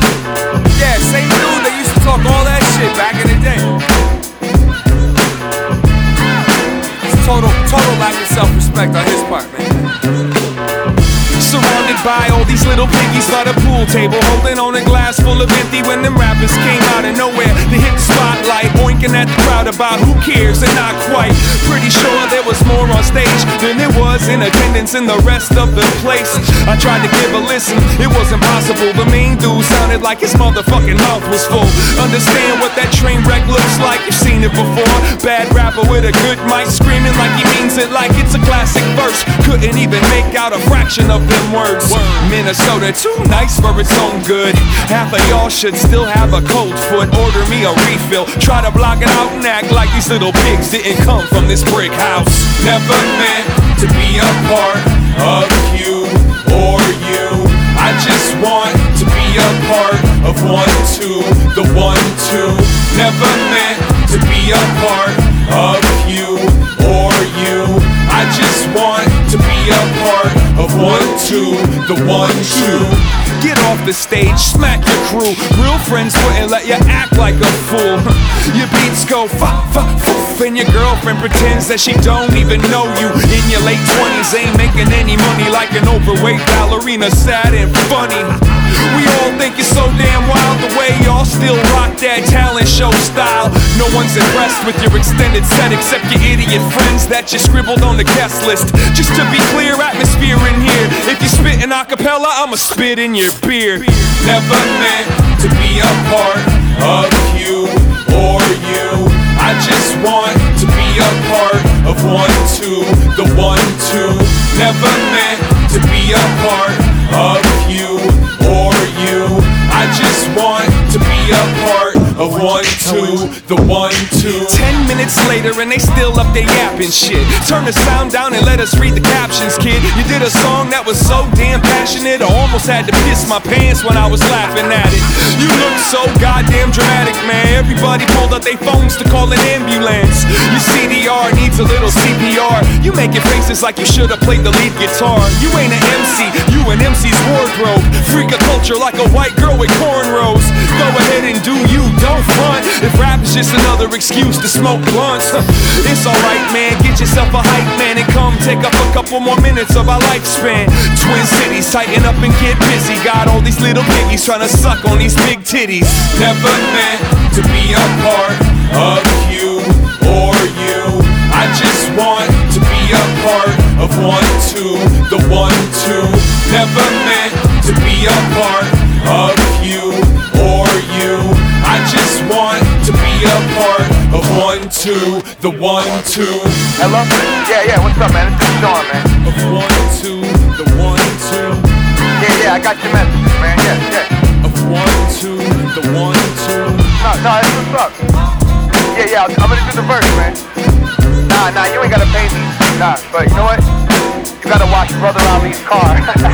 Yeah, same dude that used to talk all that shit back in the day. It's total lack of self-respect on his part, man. Surrounded by all these little piggies by the pool table, holding on a glass full of empty when them rappers came out of nowhere. They hit the spotlight, oinking at the crowd about who cares and not quite. Pretty sure there was more on stage than there was in attendance in the rest of the place. I tried to give a listen, it wasn't possible. The main dude sounded like his motherfucking mouth was full. Understand what that train wreck looks like? You've seen it before. Bad rapper with a good mic, screaming like he means it, like it's a classic verse. Couldn't even make out a fraction of them words. Minnesota, too nice for its own good. Half of y'all should still have a cold foot. Order me a refill. Try to block it out and act like these little pigs didn't come from this brick house. Never meant to be a part of you or you. I just want to be a part of 1-2, the 1-2. Never meant to be a part of you or you. I just want to be a part of 1-2, the 1-2. Get off the stage, smack your crew. Real friends wouldn't let you act like a fool. Your beats go fa-fa-foof, and your girlfriend pretends that she don't even know you. In your late 20s, ain't making any money, like an overweight ballerina, sad and funny. We all think it's so damn wild the way y'all still rock that talent show style. No one's impressed with your extended set except your idiot friends that you scribbled on the guest list. Just to be clear, atmosphere in here. If you spit in acapella, I'ma spit in your beer. Never meant to be a part of you or you. I just want to be a part of 1-2, the 1-2. Never meant to be a part of you or you. I just want to be a part of 1-2, the 1-2. 10 minutes later and they still up there yapping shit. Turn the sound down and let us read the captions, kid. You did a song that was so damn passionate, I almost had to piss my pants when I was laughing at it. You look so goddamn dramatic, man. Everybody pulled out their phones to call an ambulance. Your CDR needs a little CPR. You making faces like you should have played the lead guitar. You ain't an MC, you an MC's wardrobe. Freak of culture like a white girl with cornrows. Go ahead and do you, don't front. If rap is just another excuse to smoke blunts, it's alright, man. Get yourself a hype man and come take up a couple more minutes of our lifespan. Twin cities, tighten up and get busy. Got all these little piggies trying to suck on these big titties. Never meant to be a part of you or you. I just want to be a part of 1-2, the 1-2. Never meant to be a part of you or you. I just want to be a part of 1-2, the 1-2. Hello? Yeah, what's up, man? It's Sean, man. Of 1-2, the 1-2. Yeah, I got your message, man. Yeah. Of 1-2, the 1-2. No, that's what's up. Yeah, I'm gonna do the verse, man. Nah, you ain't gotta pay me. Nah, but you know what? You gotta wash Brother Ali's car.